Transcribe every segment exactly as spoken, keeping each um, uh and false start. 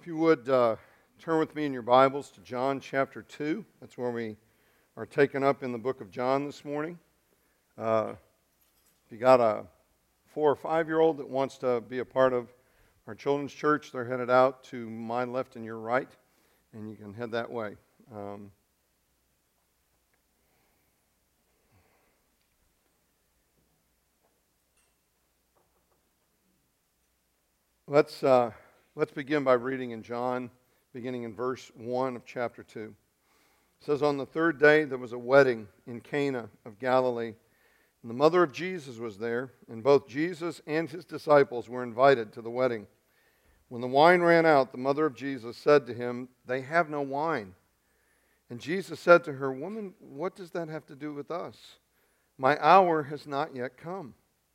If you would uh, turn with me in your Bibles to John chapter two. That's where we are taken up in the book of John this morning. Uh, if you got a four or five-year-old that wants to be a part of our children's church, they're headed out to my left and your right, and you can head that way. Um, let's... Uh, Let's begin by reading in John, beginning in verse one of chapter two. It says, "On the third day there was a wedding in Cana of Galilee, and the mother of Jesus was there, and both Jesus and his disciples were invited to the wedding. When the wine ran out, the mother of Jesus said to him, 'They have no wine.' And Jesus said to her, 'Woman, what does that have to do with us? My hour has not yet come.'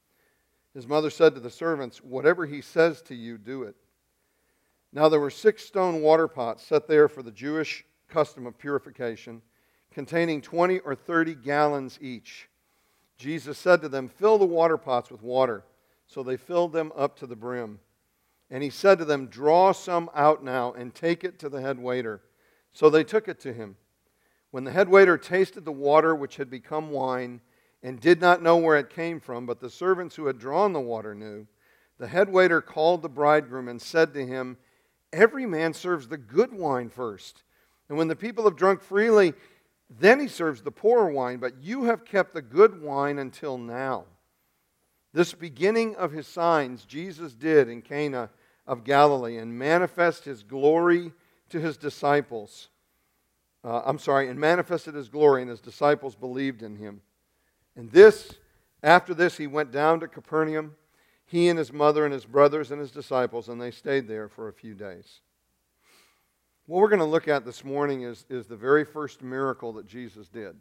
His mother said to the servants, 'Whatever he says to you, do it.' Now there were six stone water pots set there for the Jewish custom of purification, containing twenty or thirty gallons each. Jesus said to them, 'Fill the water pots with water.' So they filled them up to the brim. And he said to them, 'Draw some out now and take it to the head waiter.' So they took it to him. When the head waiter tasted the water which had become wine, and did not know where it came from, but the servants who had drawn the water knew, the head waiter called the bridegroom and said to him, 'Every man serves the good wine first, and when the people have drunk freely, then he serves the poorer wine, but you have kept the good wine until now.' This beginning of his signs Jesus did in Cana of Galilee, and manifest his glory to his disciples. Uh, I'm sorry, and manifested his glory, and his disciples believed in him. And this, after this, he went down to Capernaum, he and his mother and his brothers and his disciples, and they stayed there for a few days." What we're going to look at this morning is, is the very first miracle that Jesus did.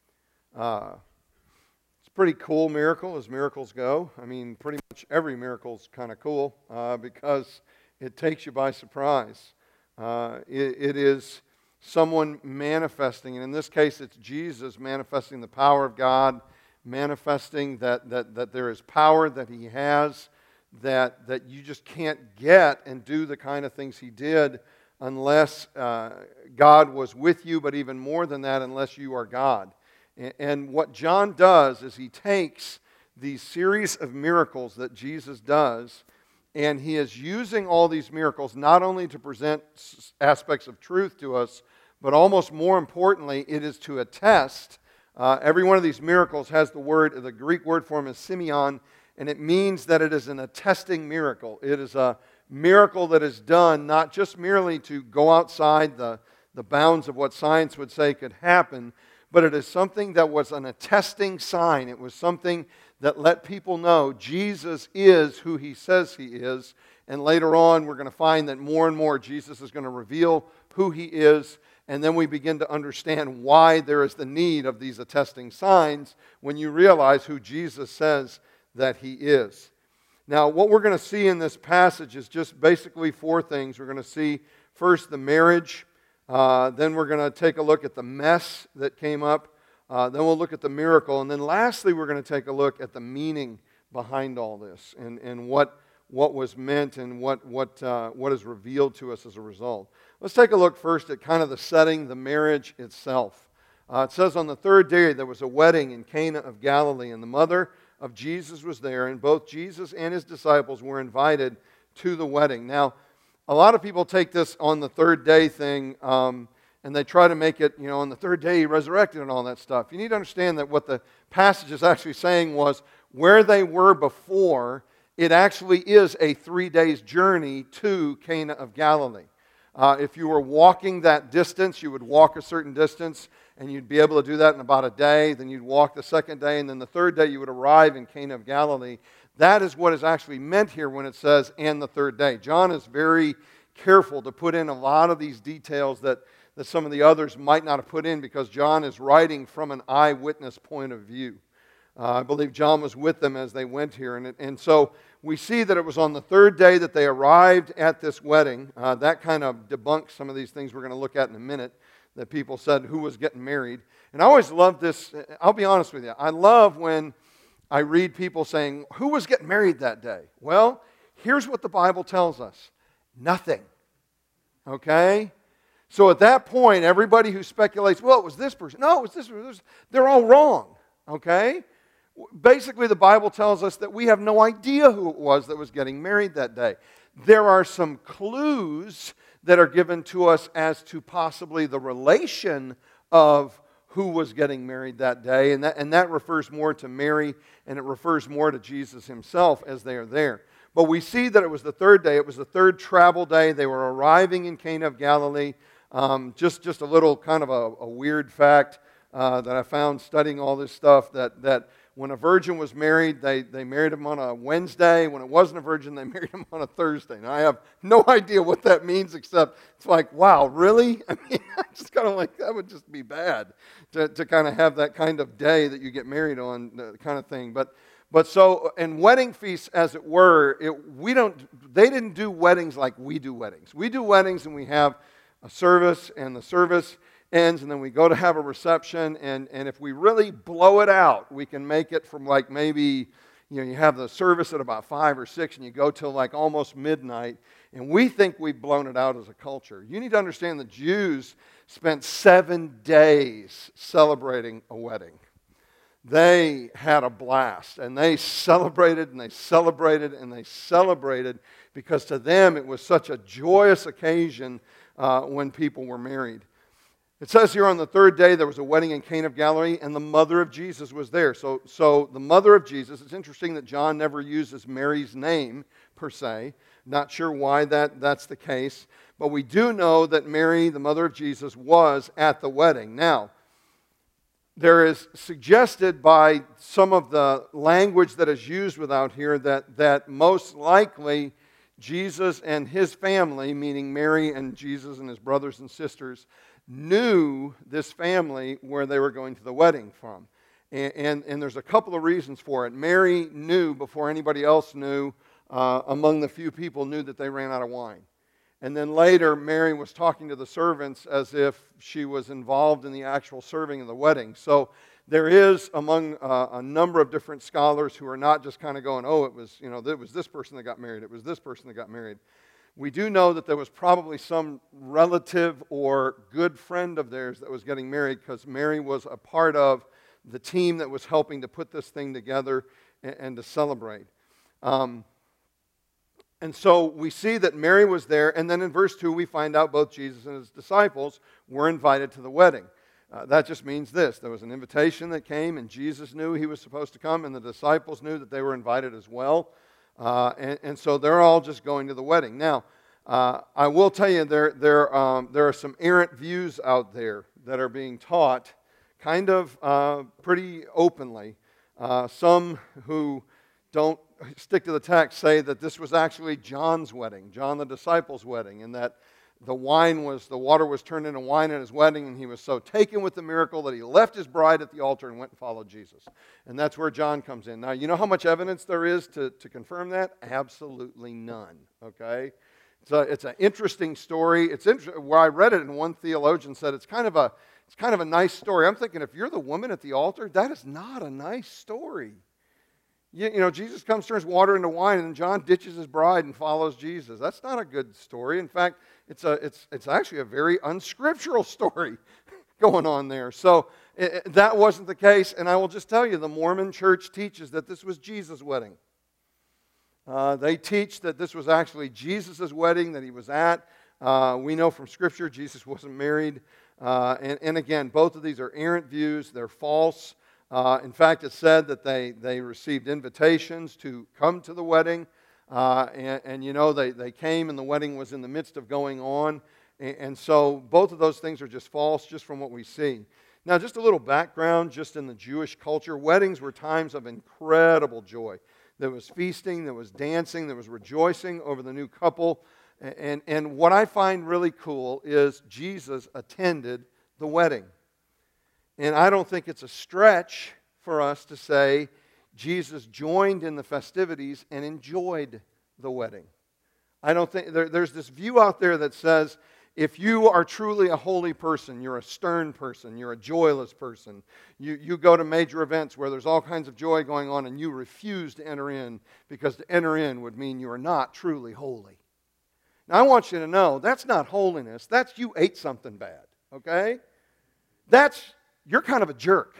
Uh, it's a pretty cool miracle as miracles go. I mean, pretty much every miracle is kind of cool uh, because it takes you by surprise. Uh, it, it is someone manifesting, and in this case it's Jesus manifesting the power of God, manifesting that, that, that there is power that he has, that, that you just can't get and do the kind of things he did unless uh, God was with you, but even more than that, unless you are God. And, and what John does is he takes these series of miracles that Jesus does, and he is using all these miracles not only to present aspects of truth to us, but almost more importantly, it is to attest. Uh, every one of these miracles has the word, the Greek word for him is semeion, and it means that it is an attesting miracle. It is a miracle that is done not just merely to go outside the, the bounds of what science would say could happen, but it is something that was an attesting sign. It was something that let people know Jesus is who he says he is, and later on we're going to find that more and more Jesus is going to reveal who he is. And then we begin to understand why there is the need of these attesting signs when you realize who Jesus says that he is. Now, what we're going to see in this passage is just basically four things. We're going to see first the marriage. Uh, then we're going to take a look at the mess that came up. Uh, then we'll look at the miracle. And then lastly, we're going to take a look at the meaning behind all this and, and what, what was meant and what, what, uh, what is revealed to us as a result. Let's take a look first at kind of the setting, the marriage itself. Uh, it says, "On the third day there was a wedding in Cana of Galilee, and the mother of Jesus was there, and both Jesus and his disciples were invited to the wedding." Now, a lot of people take this on the third day thing, um, and they try to make it, you know, on the third day he resurrected and all that stuff. You need to understand that what the passage is actually saying was where they were before, it actually is a three days journey to Cana of Galilee. Uh, if you were walking that distance, you would walk a certain distance, and you'd be able to do that in about a day. Then you'd walk the second day, and then the third day you would arrive in Cana of Galilee. That is what is actually meant here when it says, "and the third day." John is very careful to put in a lot of these details that, that some of the others might not have put in because John is writing from an eyewitness point of view. Uh, I believe John was with them as they went here. And, it, and so we see that it was on the third day that they arrived at this wedding. Uh, that kind of debunks some of these things we're going to look at in a minute, that people said who was getting married. And I always love this. I'll be honest with you. I love when I read people saying, who was getting married that day? Well, here's what the Bible tells us. Nothing. Okay? So at that point, everybody who speculates, well, it was this person. No, it was this person. They're all wrong. Okay? Basically, the Bible tells us that we have no idea who it was that was getting married that day. There are some clues that are given to us as to possibly the relation of who was getting married that day, and that, and that refers more to Mary, and it refers more to Jesus himself as they are there. But we see that it was the third day. It was the third travel day. They were arriving in Cana of Galilee. Um, just, just a little kind of a, a weird fact uh, that I found studying all this stuff, that, that when a virgin was married, they, they married him on a Wednesday. When it wasn't a virgin, they married him on a Thursday. Now, I have no idea what that means, except it's like, wow, really? I mean, I'm just kind of like, that would just be bad to, to kind of have that kind of day that you get married on, uh, kind of thing. But But so, and wedding feasts, as it were, it, we don't, they didn't do weddings like we do weddings. We do weddings and we have a service, and the service ends, and then we go to have a reception, and, and if we really blow it out, we can make it from like maybe, you know, you have the service at about five or six, and you go till like almost midnight, and we think we've blown it out as a culture. You need to understand the Jews spent seven days celebrating a wedding. They had a blast, and they celebrated, and they celebrated, and they celebrated, because to them it was such a joyous occasion uh, when people were married. It says here on the third day there was a wedding in Cana of Galilee, and the mother of Jesus was there. So, so the mother of Jesus, it's interesting that John never uses Mary's name per se. Not sure why that, that's the case, but we do know that Mary, the mother of Jesus, was at the wedding. Now, there is suggested by some of the language that is used without here that, that most likely Jesus and his family, meaning Mary and Jesus and his brothers and sisters, knew this family where they were going to the wedding from. And, and, and there's a couple of reasons for it. Mary knew before anybody else knew, uh, among the few people knew that they ran out of wine. And then later, Mary was talking to the servants as if she was involved in the actual serving of the wedding. So there is among uh, a number of different scholars who are not just kind of going, oh, it was, you know, it was this person that got married, it was this person that got married. We do know that there was probably some relative or good friend of theirs that was getting married, because Mary was a part of the team that was helping to put this thing together and, and to celebrate. Um, And so we see that Mary was there, and then in verse two we find out both Jesus and his disciples were invited to the wedding. Uh, that just means this. There was an invitation that came, and Jesus knew he was supposed to come, and the disciples knew that they were invited as well. Uh, and, and so they're all just going to the wedding. Now, uh, I will tell you, there, there, um, there are some errant views out there that are being taught kind of uh, pretty openly. Uh, some who don't stick to the text say that this was actually John's wedding, John the disciple's wedding, and that the wine was, the water was turned into wine at his wedding, and he was so taken with the miracle that he left his bride at the altar and went and followed Jesus. And that's where John comes in. Now, you know how much evidence there is to, to confirm that? Absolutely none, okay? It's a, it's an interesting story. It's inter- where I read it, and one theologian said it's kind of a, it's kind of a nice story. I'm thinking, if you're the woman at the altar, that is not a nice story. You, you know, Jesus comes, turns water into wine, and John ditches his bride and follows Jesus. That's not a good story. In fact, it's a it's it's actually a very unscriptural story going on there. So it, it, that wasn't the case, and I will just tell you, the Mormon church teaches that this was Jesus' wedding. Uh, they teach that this was actually Jesus' wedding that he was at. Uh, we know from Scripture Jesus wasn't married. Uh, and, and again, both of these are errant views. They're false. Uh, in fact, it's said that they, they received invitations to come to the wedding. Uh, and, and, you know, they, they came and the wedding was in the midst of going on. And, and so both of those things are just false, just from what we see. Now, just a little background, just in the Jewish culture, weddings were times of incredible joy. There was feasting, there was dancing, there was rejoicing over the new couple. And, and what I find really cool is Jesus attended the wedding. And I don't think it's a stretch for us to say Jesus joined in the festivities and enjoyed the wedding. I don't think, there, there's this view out there that says, if you are truly a holy person, you're a stern person, you're a joyless person, you, you go to major events where there's all kinds of joy going on and you refuse to enter in because to enter in would mean you are not truly holy. Now, I want you to know, that's not holiness. That's you ate something bad, okay? That's, you're kind of a jerk.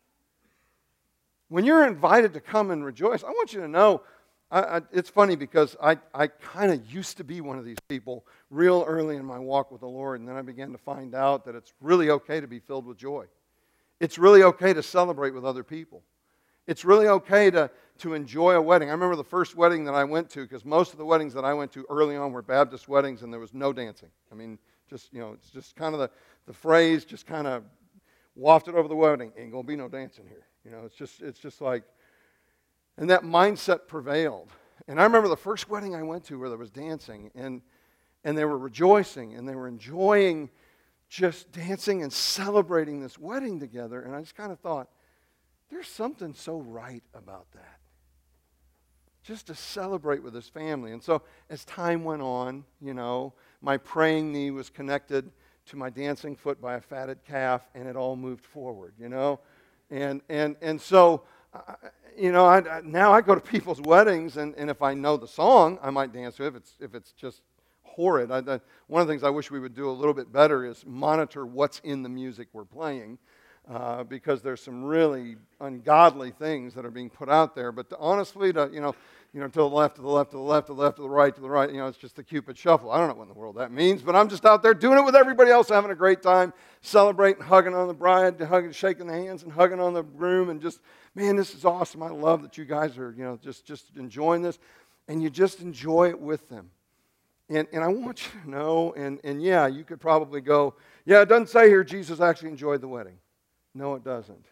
When you're invited to come and rejoice, I want you to know, I, I, it's funny because I, I kind of used to be one of these people real early in my walk with the Lord, and then I began to find out that it's really okay to be filled with joy. It's really okay to celebrate with other people. It's really okay to, to enjoy a wedding. I remember the first wedding that I went to, because most of the weddings that I went to early on were Baptist weddings, and there was no dancing. I mean, just, you know, it's just kind of the, the phrase just kind of wafted over the wedding. Ain't going to be no dancing here. You know, it's just, it's just like, and that mindset prevailed. And I remember the first wedding I went to where there was dancing, and, and they were rejoicing, and they were enjoying just dancing and celebrating this wedding together. And I just kind of thought, there's something so right about that. Just to celebrate with his family. And so as time went on, you know, my praying knee was connected to my dancing foot by a fatted calf, and it all moved forward, you know. And and and so, uh, you know, I, I, now I go to people's weddings, and, and if I know the song, I might dance to it. If it's, if it's just horrid. I, I, one of the things I wish we would do a little bit better is monitor what's in the music we're playing. Uh, because there's some really ungodly things that are being put out there. But to, honestly, to, you know, you know, to the left, to the left, to the left, to the left, to the right, to the right, you know, it's just the Cupid shuffle. I don't know what in the world that means, but I'm just out there doing it with everybody else, having a great time, celebrating, hugging on the bride, hugging, shaking the hands, and hugging on the groom, and just, man, this is awesome. I love that you guys are, you know, just, just enjoying this, and you just enjoy it with them. And, and I want you to know, and, and yeah, you could probably go, yeah, it doesn't say here Jesus actually enjoyed the wedding. No, it doesn't.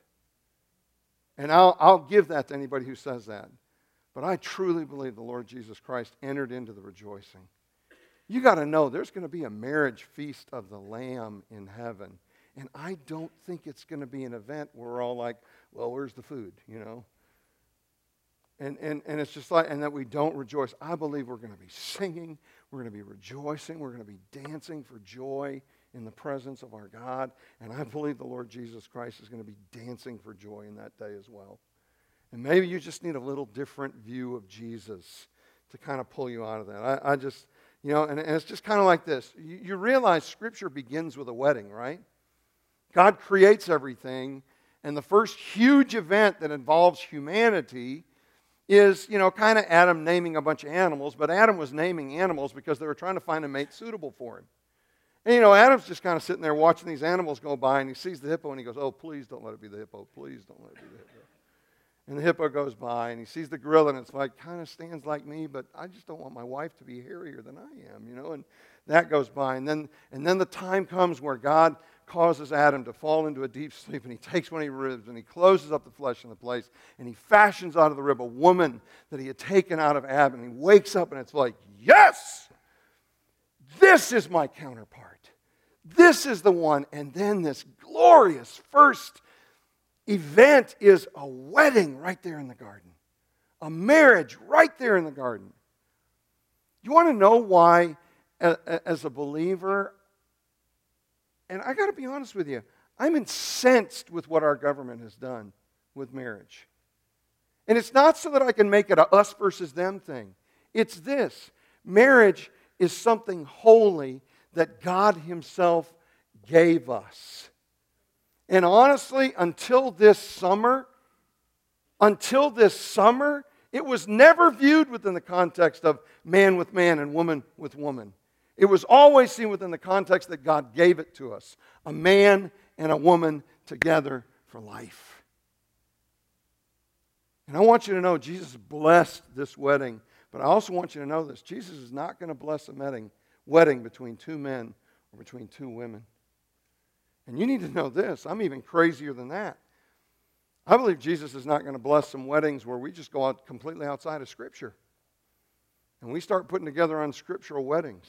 And I'll, I'll give that to anybody who says that. But I truly believe the Lord Jesus Christ entered into the rejoicing. You got to know there's going to be a marriage feast of the Lamb in heaven. And I don't think it's going to be an event where we're all like, well, where's the food, you know? And, and, and it's just like, and that we don't rejoice. I believe we're going to be singing. We're going to be rejoicing. We're going to be dancing for joy in the presence of our God. And I believe the Lord Jesus Christ is going to be dancing for joy in that day as well. And maybe you just need a little different view of Jesus to kind of pull you out of that. I, I just, you know, and, and it's just kind of like this. You, you realize Scripture begins with a wedding, right? God creates everything, and the first huge event that involves humanity is, you know, kind of Adam naming a bunch of animals, but Adam was naming animals because they were trying to find a mate suitable for him. And, you know, Adam's just kind of sitting there watching these animals go by, and he sees the hippo, and he goes, oh, please don't let it be the hippo. Please don't let it be the hippo. And the hippo goes by, and he sees the gorilla, and it's like, kind of stands like me, but I just don't want my wife to be hairier than I am, you know, and that goes by. And then, and then the time comes where God causes Adam to fall into a deep sleep, and he takes one of his ribs, and he closes up the flesh in the place, and he fashions out of the rib a woman that he had taken out of Adam, and he wakes up, and it's like, yes! This is my counterpart. This is the one. And then this glorious first event is a wedding right there in the garden. A marriage right there in the garden. You want to know why, as a believer, and I got to be honest with you, I'm incensed with what our government has done with marriage. And it's not so that I can make it a us versus them thing. It's this. Marriage is something holy that God Himself gave us. And honestly, until this summer, until this summer, it was never viewed within the context of man with man and woman with woman. It was always seen within the context that God gave it to us. A man and a woman together for life. And I want you to know Jesus blessed this wedding. But I also want you to know this. Jesus is not going to bless a wedding, wedding between two men or between two women. And you need to know this. I'm even crazier than that. I believe Jesus is not going to bless some weddings where we just go out completely outside of Scripture. And we start putting together unscriptural weddings.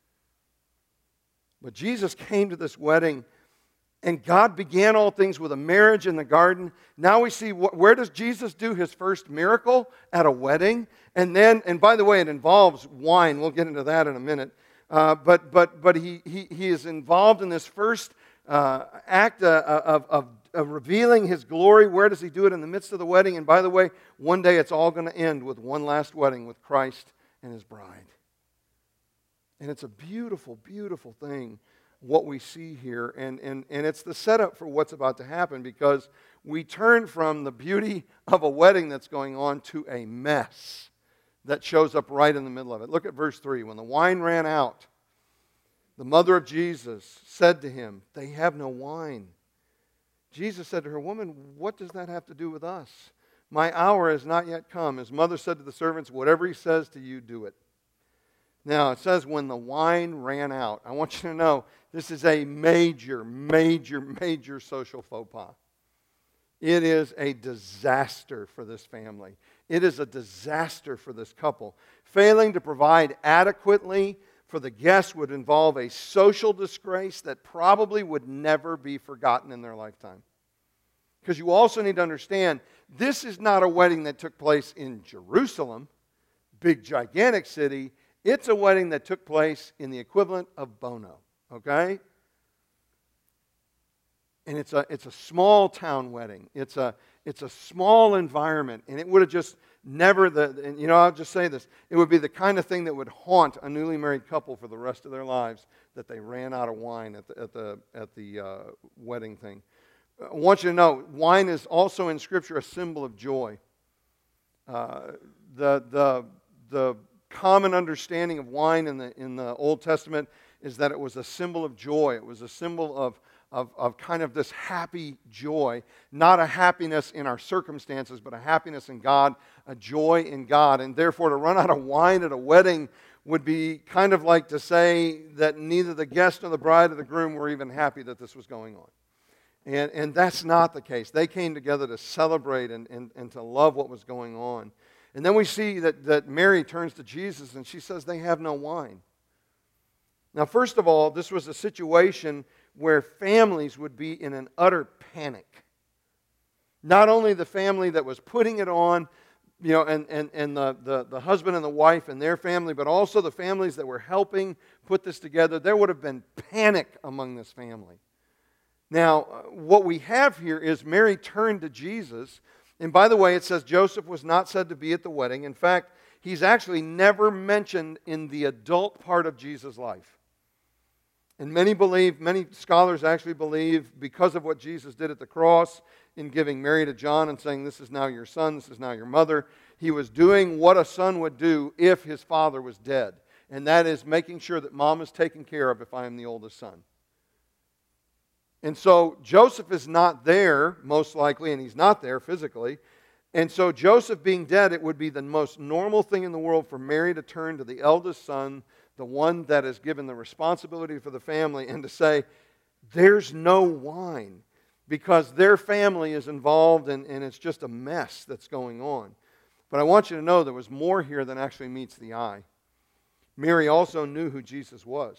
But Jesus came to this wedding, and God began all things with a marriage in the garden. Now we see, wh- where does Jesus do His first miracle? At a wedding. And then, and by the way, it involves wine. We'll get into that in a minute. Uh, but but but he, he, he is involved in this first uh, act uh, of, of, of revealing His glory. Where does He do it? In the midst of the wedding. And by the way, one day it's all going to end with one last wedding with Christ and His bride. And it's a beautiful, beautiful thing, what we see here. And, and, and it's the setup for what's about to happen, because we turn from the beauty of a wedding that's going on to a mess that shows up right in the middle of it. Look at verse three. When the wine ran out, the mother of Jesus said to him, "They have no wine." Jesus said to her, "Woman, what does that have to do with us? My hour has not yet come." His mother said to the servants, "Whatever he says to you, do it." Now, it says when the wine ran out. I want you to know this is a major, major, major social faux pas. It is a disaster for this family. It is a disaster for this couple. Failing to provide adequately for the guests would involve a social disgrace that probably would never be forgotten in their lifetime. Because you also need to understand, this is not a wedding that took place in Jerusalem, big gigantic city. It's a wedding that took place in the equivalent of Bono, okay? And it's a it's a small town wedding. It's a it's a small environment, and it would have just never the and you know I'll just say this: it would be the kind of thing that would haunt a newly married couple for the rest of their lives, that they ran out of wine at the at the at the uh, wedding thing. I want you to know, wine is also in Scripture a symbol of joy. Uh, the the the common understanding of wine in the in the Old Testament is that it was a symbol of joy. It was a symbol of of, of kind of this happy joy, not a happiness in our circumstances, but a happiness in God, a joy in God. And therefore, to run out of wine at a wedding would be kind of like to say that neither the guest nor the bride or the groom were even happy that this was going on. And, and that's not the case. They came together to celebrate and, and, and to love what was going on. And then we see that, that Mary turns to Jesus and she says, "They have no wine." Now, first of all, this was a situation where families would be in an utter panic. Not only the family that was putting it on, you know, and, and, and the, the, the husband and the wife and their family, but also the families that were helping put this together. There would have been panic among this family. Now, what we have here is Mary turned to Jesus. And by the way, it says Joseph was not said to be at the wedding. In fact, he's actually never mentioned in the adult part of Jesus' life. And many believe, many scholars actually believe, because of what Jesus did at the cross in giving Mary to John and saying, "This is now your son, this is now your mother," he was doing what a son would do if his father was dead. And that is making sure that mom is taken care of if I am the oldest son. And so Joseph is not there, most likely, and he's not there physically. And so Joseph being dead, it would be the most normal thing in the world for Mary to turn to the eldest son, the one that is given the responsibility for the family, and to say, "There's no wine," because their family is involved and, and it's just a mess that's going on. But I want you to know there was more here than actually meets the eye. Mary also knew who Jesus was.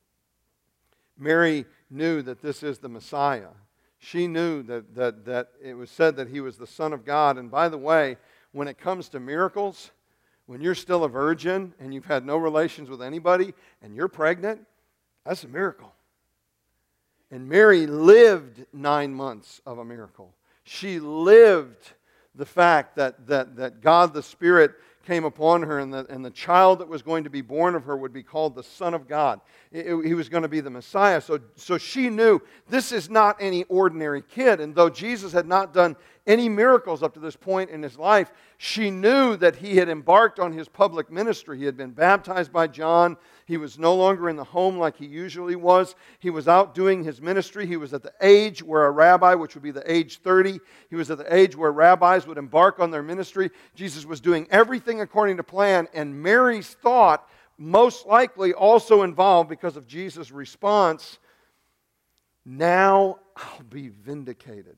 Mary knew that this is the Messiah. She knew that, that, that it was said that he was the Son of God. And by the way, when it comes to miracles, when you're still a virgin and you've had no relations with anybody and you're pregnant, that's a miracle. And Mary lived nine months of a miracle. She lived the fact that, that, that God the Spirit came upon her, and the, and the child that was going to be born of her would be called the Son of God. It, it, he was going to be the Messiah. So, so she knew this is not any ordinary kid. And though Jesus had not done any miracles up to this point in his life, she knew that he had embarked on his public ministry. He had been baptized by John. He was no longer in the home like he usually was. He was out doing his ministry. He was at the age where a rabbi, which would be the age thirty, he was at the age where rabbis would embark on their ministry. Jesus was doing everything according to plan, and Mary's thought most likely also involved, because of Jesus' response, "Now I'll be vindicated."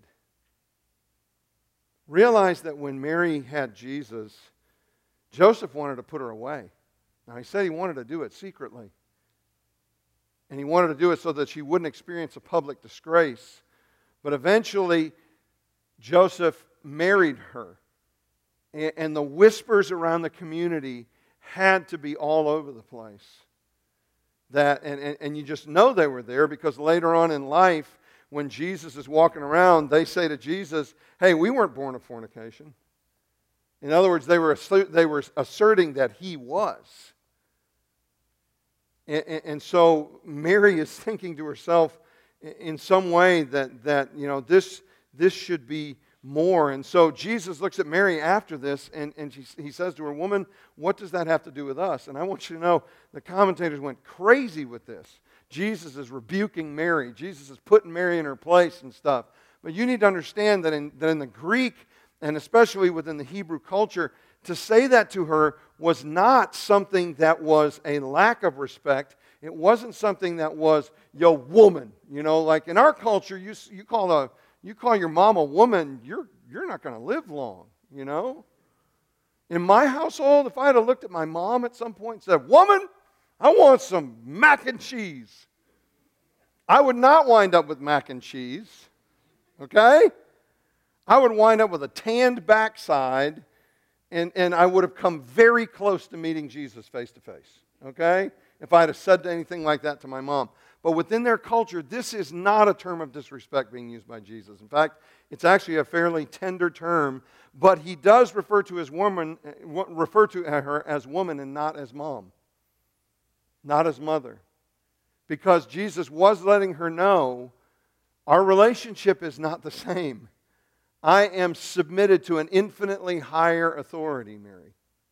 Realize that when Mary had Jesus, Joseph wanted to put her away. Now, he said he wanted to do it secretly. And he wanted to do it so that she wouldn't experience a public disgrace. But eventually, Joseph married her. And the whispers around the community had to be all over the place. That, and, and, and you just know they were there, because later on in life, when Jesus is walking around, they say to Jesus, "Hey, we weren't born of fornication." In other words, they were, they were asserting that he was. And, and, and so Mary is thinking to herself in some way that, that you know, this, this should be more. And so Jesus looks at Mary after this, and, and she, he says to her, "Woman, what does that have to do with us?" And I want you to know, the commentators went crazy with this. Jesus is rebuking Mary. Jesus is putting Mary in her place and stuff. But you need to understand that in, that in the Greek, and especially within the Hebrew culture, to say that to her was not something that was a lack of respect. It wasn't something that was, "Yo, woman." You know, like in our culture, you, you call a You call your mom a woman, you're, you're not going to live long, you know? In my household, if I had looked at my mom at some point and said, "Woman, I want some mac and cheese," I would not wind up with mac and cheese, okay? I would wind up with a tanned backside, and, and I would have come very close to meeting Jesus face to face, okay? If I had said anything like that to my mom. But within their culture, this is not a term of disrespect being used by Jesus. In fact, it's actually a fairly tender term, but he does refer to his woman, refer to her as woman and not as mom, not as mother. Because Jesus was letting her know, our relationship is not the same. I am submitted to an infinitely higher authority, Mary.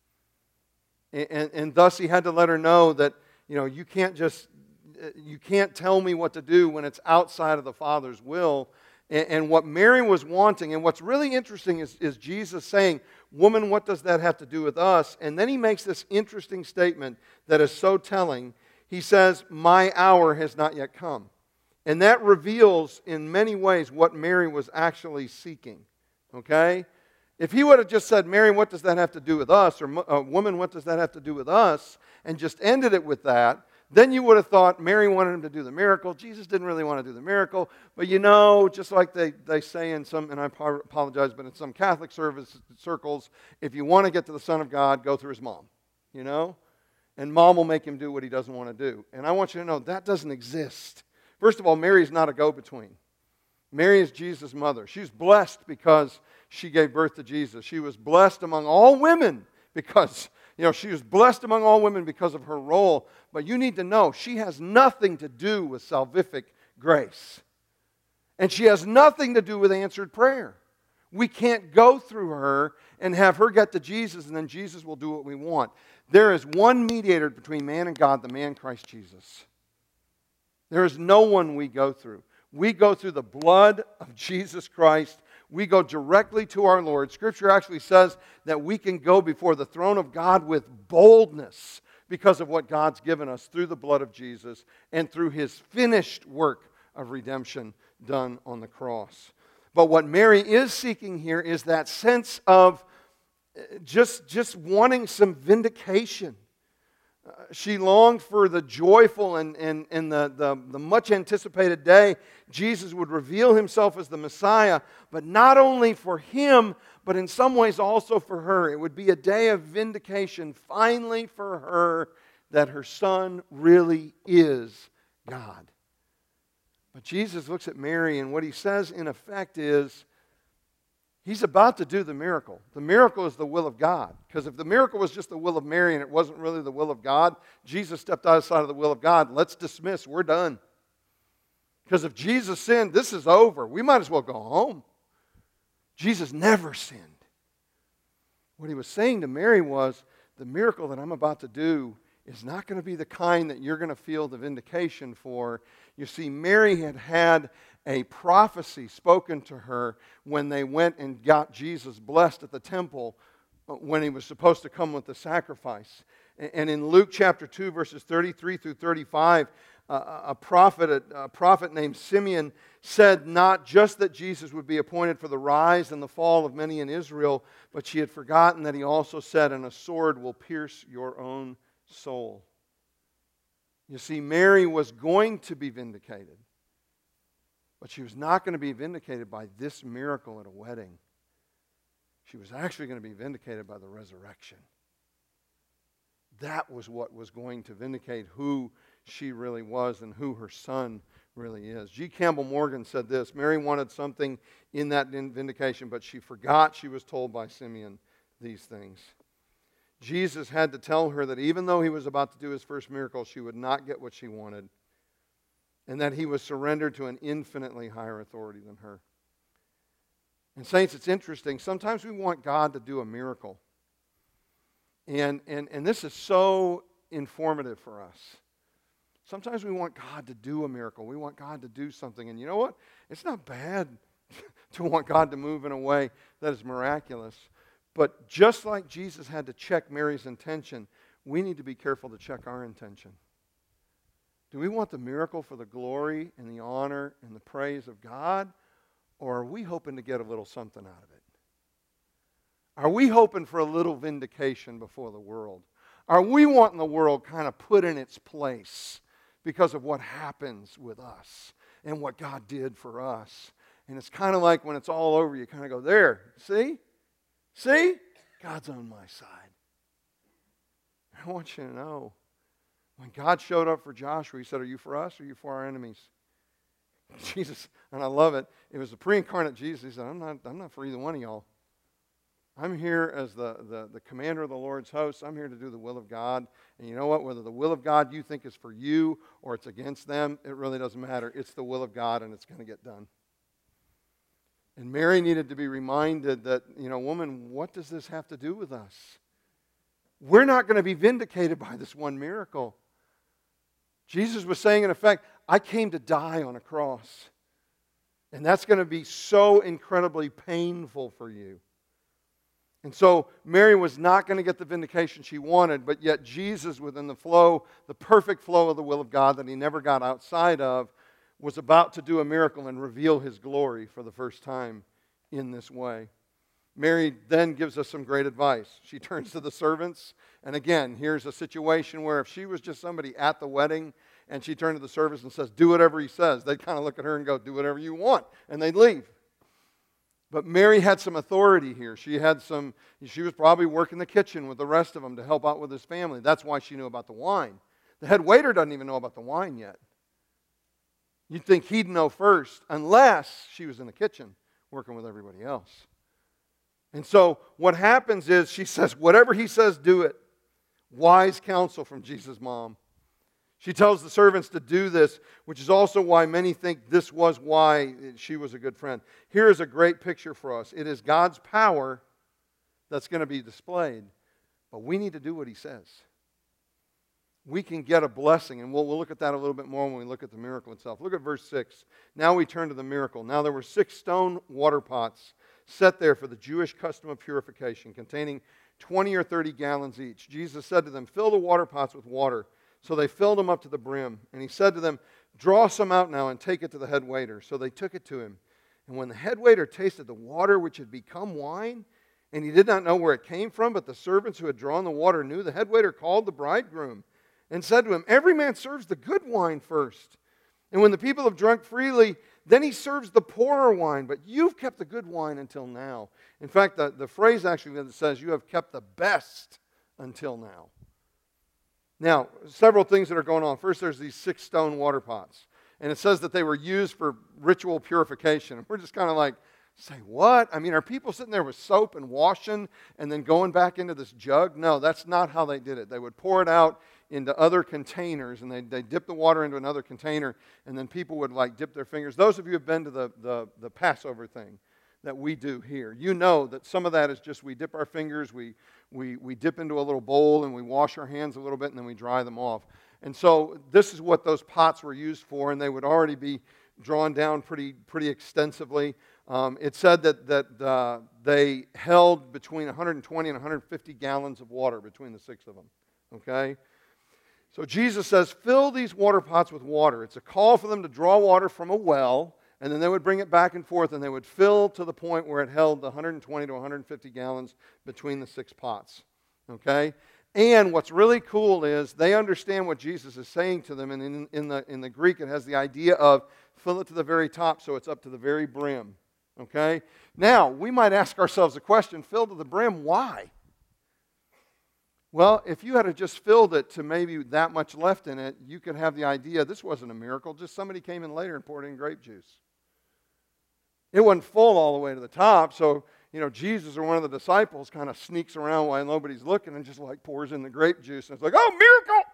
And, and, and thus he had to let her know that, you know, you can't just You can't tell me what to do when it's outside of the Father's will. And, and what Mary was wanting, and what's really interesting is, is Jesus saying, "Woman, what does that have to do with us?" And then he makes this interesting statement that is so telling. He says, "My hour has not yet come." And that reveals in many ways what Mary was actually seeking. Okay? If he would have just said, "Mary, what does that have to do with us?" or uh, "Woman, what does that have to do with us?" and just ended it with that, then you would have thought Mary wanted him to do the miracle. Jesus didn't really want to do the miracle. But you know, just like they, they say in some, and I apologize, but in some Catholic service circles, if you want to get to the Son of God, go through his mom. You know? And mom will make him do what he doesn't want to do. And I want you to know that doesn't exist. First of all, Mary is not a go-between. Mary is Jesus' mother. She's blessed because she gave birth to Jesus. She was blessed among all women because, you know, she was blessed among all women because of her role. But you need to know, she has nothing to do with salvific grace. And she has nothing to do with answered prayer. We can't go through her and have her get to Jesus, and then Jesus will do what we want. There is one mediator between man and God, the man Christ Jesus. There is no one we go through. We go through the blood of Jesus Christ. We go directly to our Lord. Scripture actually says that we can go before the throne of God with boldness because of what God's given us through the blood of Jesus and through His finished work of redemption done on the cross. But what Mary is seeking here is that sense of just, just wanting some vindication. Uh, she longed for the joyful and, and, and the, the, the much anticipated day Jesus would reveal Himself as the Messiah, but not only for Him, but in some ways also for her. It would be a day of vindication finally for her that her Son really is God. But Jesus looks at Mary, and what He says in effect is, He's about to do the miracle. The miracle is the will of God. Because if the miracle was just the will of Mary and it wasn't really the will of God, Jesus stepped outside of the will of God. Let's dismiss. We're done. Because if Jesus sinned, this is over. We might as well go home. Jesus never sinned. What He was saying to Mary was, the miracle that I'm about to do is not going to be the kind that you're going to feel the vindication for. You see, Mary had had a prophecy spoken to her when they went and got Jesus blessed at the temple when He was supposed to come with the sacrifice. And in Luke chapter two, verses thirty-three through thirty-five, uh, a prophet, a prophet named Simeon said not just that Jesus would be appointed for the rise and the fall of many in Israel, but she had forgotten that he also said, and a sword will pierce your own soul. You see, Mary was going to be vindicated. But she was not going to be vindicated by this miracle at a wedding. She was actually going to be vindicated by the resurrection. That was what was going to vindicate who she really was and who her Son really is. G. Campbell Morgan said this, Mary wanted something in that vindication, but she forgot she was told by Simeon these things. Jesus had to tell her that even though he was about to do his first miracle, she would not get what she wanted, and that he was surrendered to an infinitely higher authority than her. And saints, it's interesting. Sometimes we want God to do a miracle. And, and, and this is so informative for us. Sometimes we want God to do a miracle. We want God to do something. And you know what? It's not bad to want God to move in a way that is miraculous. But just like Jesus had to check Mary's intention, we need to be careful to check our intention. Do we want the miracle for the glory and the honor and the praise of God? Or are we hoping to get a little something out of it? Are we hoping for a little vindication before the world? Are we wanting the world kind of put in its place because of what happens with us and what God did for us? And it's kind of like when it's all over, you kind of go, there, see? See? God's on my side. I want you to know, when God showed up for Joshua, he said, are you for us or are you for our enemies? Jesus, and I love it, it was the pre-incarnate Jesus. He said, I'm not, I'm not for either one of y'all. I'm here as the, the, the commander of the Lord's host. I'm here to do the will of God. And you know what? Whether the will of God you think is for you or it's against them, it really doesn't matter. It's the will of God and it's going to get done. And Mary needed to be reminded that, you know, woman, what does this have to do with us? We're not going to be vindicated by this one miracle. Jesus was saying, in effect, I came to die on a cross. And that's going to be so incredibly painful for you. And so Mary was not going to get the vindication she wanted, but yet Jesus, within the flow, the perfect flow of the will of God that he never got outside of, was about to do a miracle and reveal his glory for the first time in this way. Mary then gives us some great advice. She turns to the servants, and again, here's a situation where if she was just somebody at the wedding and she turned to the servants and says, do whatever he says, they'd kind of look at her and go, do whatever you want, and they'd leave. But Mary had some authority here. She had some, she was probably working the kitchen with the rest of them to help out with his family. That's why she knew about the wine. The head waiter doesn't even know about the wine yet. You'd think he'd know first, unless she was in the kitchen working with everybody else. And so what happens is she says, whatever he says, do it. Wise counsel from Jesus' mom. She tells the servants to do this, which is also why many think this was why she was a good friend. Here is a great picture for us. It is God's power that's going to be displayed, but we need to do what he says. We can get a blessing, and we'll, we'll look at that a little bit more when we look at the miracle itself. Look at verse six. Now we turn to the miracle. Now there were six stone water pots set there for the Jewish custom of purification, containing twenty or thirty gallons each. Jesus said to them, fill the water pots with water. So they filled them up to the brim. And he said to them, draw some out now and take it to the head waiter. So they took it to him. And when the head waiter tasted the water which had become wine, and he did not know where it came from, but the servants who had drawn the water knew, the head waiter called the bridegroom and said to him, every man serves the good wine first. And when the people have drunk freely, then he serves the poorer wine. But you've kept the good wine until now. In fact, the, the phrase actually says, you have kept the best until now. Now, several things that are going on. First, there's these six stone water pots. And it says that they were used for ritual purification. We're just kind of like, say what? I mean, are people sitting there with soap and washing and then going back into this jug? No, that's not how they did it. They would pour it out into other containers, and they they dip the water into another container, and then people would like dip their fingers. Those of you who have been to the, the, the Passover thing that we do here, you know that some of that is just we dip our fingers, we, we, we dip into a little bowl, and we wash our hands a little bit, and then we dry them off. And so this is what those pots were used for, and they would already be drawn down pretty pretty extensively. Um, it said that, that uh, they held between one hundred twenty and one hundred fifty gallons of water between the six of them. Okay? So Jesus says, fill these water pots with water. It's a call for them to draw water from a well, and then they would bring it back and forth, and they would fill to the point where it held the one hundred twenty to one hundred fifty gallons between the six pots. Okay? And what's really cool is they understand what Jesus is saying to them, and in, in, the, in the Greek it has the idea of fill it to the very top so it's up to the very brim. Okay? Now, we might ask ourselves a question, fill to the brim, why? Well, if you had just filled it to maybe that much left in it, you could have the idea this wasn't a miracle, just somebody came in later and poured in grape juice. It wasn't full all the way to the top, so you know, Jesus or one of the disciples kind of sneaks around while nobody's looking and just like pours in the grape juice. And it's like, oh, miracle!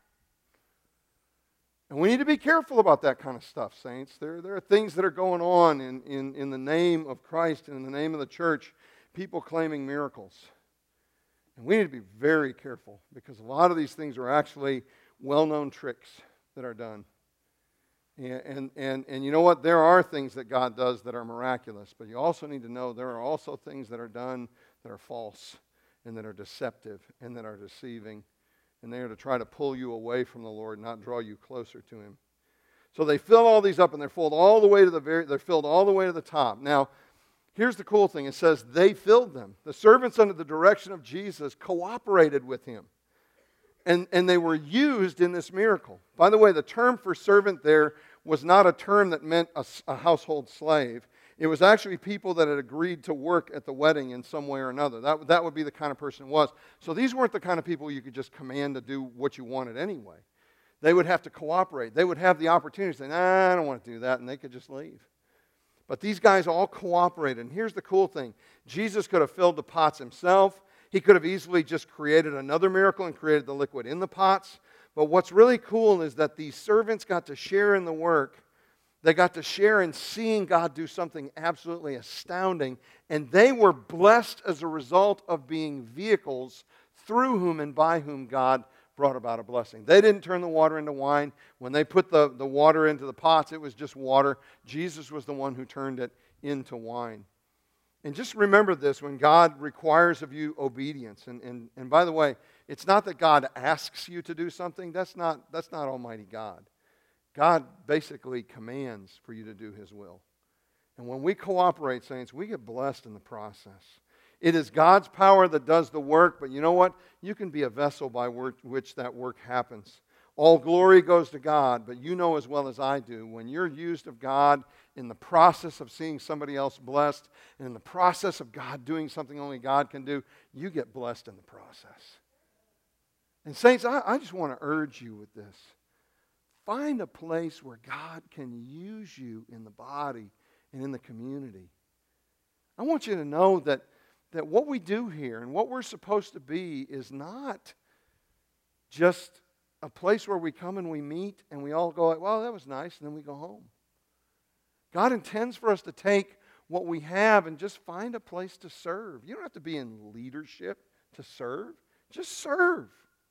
And we need to be careful about that kind of stuff, saints. There, there are things that are going on in, in, in the name of Christ and in the name of the church, people claiming miracles. And we need to be very careful because a lot of these things are actually well-known tricks that are done. And, and, and, and you know what? There are things that God does that are miraculous, but you also need to know there are also things that are done that are false and that are deceptive and that are deceiving. And they are to try to pull you away from the Lord, not draw you closer to Him. So they fill all these up and they're filled all the way to the very, they're filled all the way to the top. Now, here's the cool thing. It says they filled them. The servants under the direction of Jesus cooperated with Him. And, and they were used in this miracle. By the way, the term for servant there was not a term that meant a, a household slave. It was actually people that had agreed to work at the wedding in some way or another. That, that would be the kind of person it was. So these weren't the kind of people you could just command to do what you wanted anyway. They would have to cooperate. They would have the opportunity to say, nah, I don't want to do that, and they could just leave. But these guys all cooperated. And here's the cool thing. Jesus could have filled the pots Himself. He could have easily just created another miracle and created the liquid in the pots. But what's really cool is that these servants got to share in the work. They got to share in seeing God do something absolutely astounding. And they were blessed as a result of being vehicles through whom and by whom God brought about a blessing. They didn't turn the water into wine. When they put the, the water into the pots, it was just water. Jesus was the one who turned it into wine. And just remember this, when God requires of you obedience. And, and, and by the way, it's not that God asks you to do something. That's not, that's not Almighty God. God basically commands for you to do His will. And when we cooperate, saints, we get blessed in the process. It is God's power that does the work, but you know what? You can be a vessel by which that work happens. All glory goes to God, but you know as well as I do, when you're used of God in the process of seeing somebody else blessed, and in the process of God doing something only God can do, you get blessed in the process. And saints, I, I just want to urge you with this. Find a place where God can use you in the body and in the community. I want you to know that, that what we do here and what we're supposed to be is not just a place where we come and we meet and we all go, well, that was nice, and then we go home. God intends for us to take what we have and just find a place to serve. You don't have to be in leadership to serve. Just serve.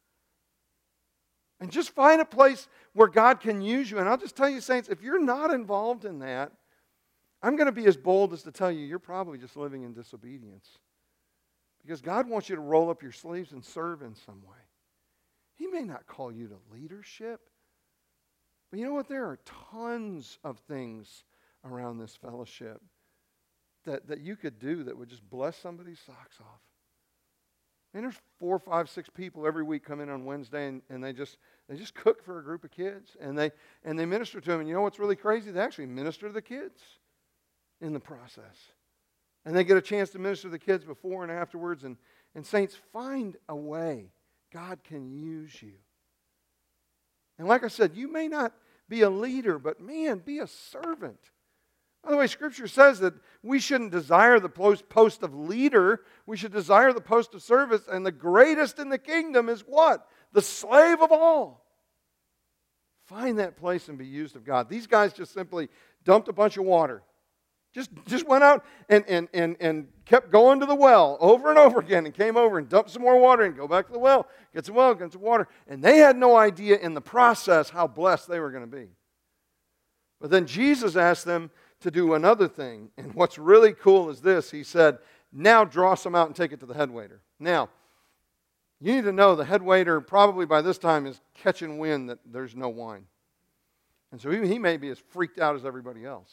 And just find a place where God can use you. And I'll just tell you, saints, if you're not involved in that, I'm going to be as bold as to tell you you're probably just living in disobedience. Because God wants you to roll up your sleeves and serve in some way. He may not call you to leadership. But you know what? There are tons of things around this fellowship that, that you could do that would just bless somebody's socks off. And there's four, five, six people every week come in on Wednesday, and, and they just they just cook for a group of kids, and they and they minister to them. And you know what's really crazy? They actually minister to the kids in the process, and they get a chance to minister to the kids before and afterwards. And and saints, find a way God can use you. And like I said, you may not be a leader, but man, be a servant. By the way, Scripture says that we shouldn't desire the post of leader. We should desire the post of service. And the greatest in the kingdom is what? The slave of all. Find that place and be used of God. These guys just simply dumped a bunch of water. Just, just went out and, and, and, and kept going to the well over and over again and came over and dumped some more water and go back to the well, get some well, get some water. And they had no idea in the process how blessed they were going to be. But then Jesus asked them to do another thing. And what's really cool is this. He said, now draw some out and take it to the head waiter. Now, you need to know the head waiter probably by this time is catching wind that there's no wine. And so he, he may be as freaked out as everybody else.